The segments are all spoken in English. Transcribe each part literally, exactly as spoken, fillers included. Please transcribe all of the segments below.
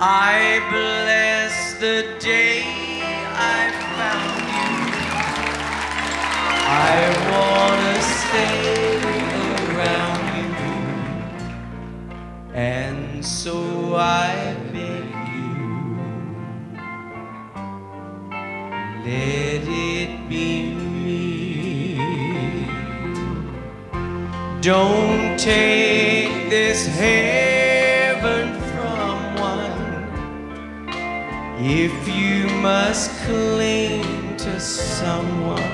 I bless the day I found you. I wanna stay around you, and so I beg you, let it be me. Don't take this heaven from one if you must cling to someone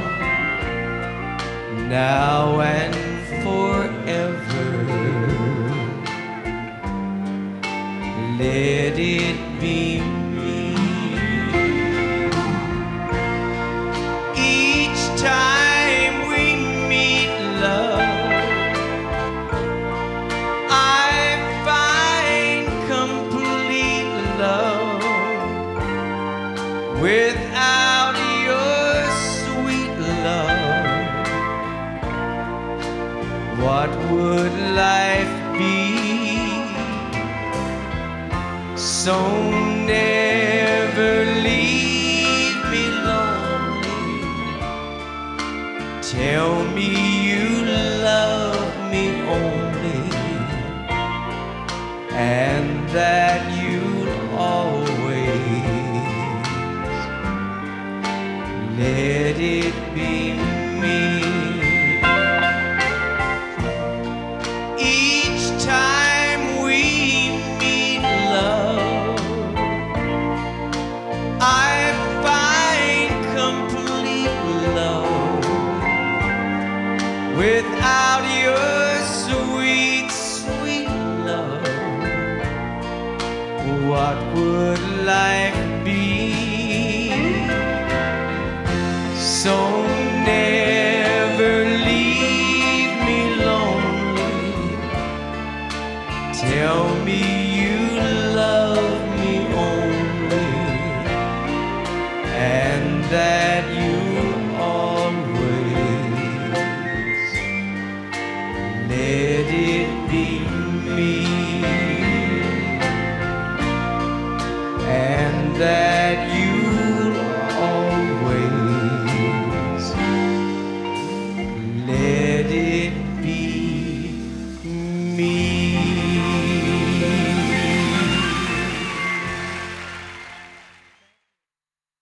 now and forever. Let it be me. Each time we meet, love, I find complete love. Without your sweet love, what would life be? So never leave me lonely. Tell me you love me only, and that you'll always let it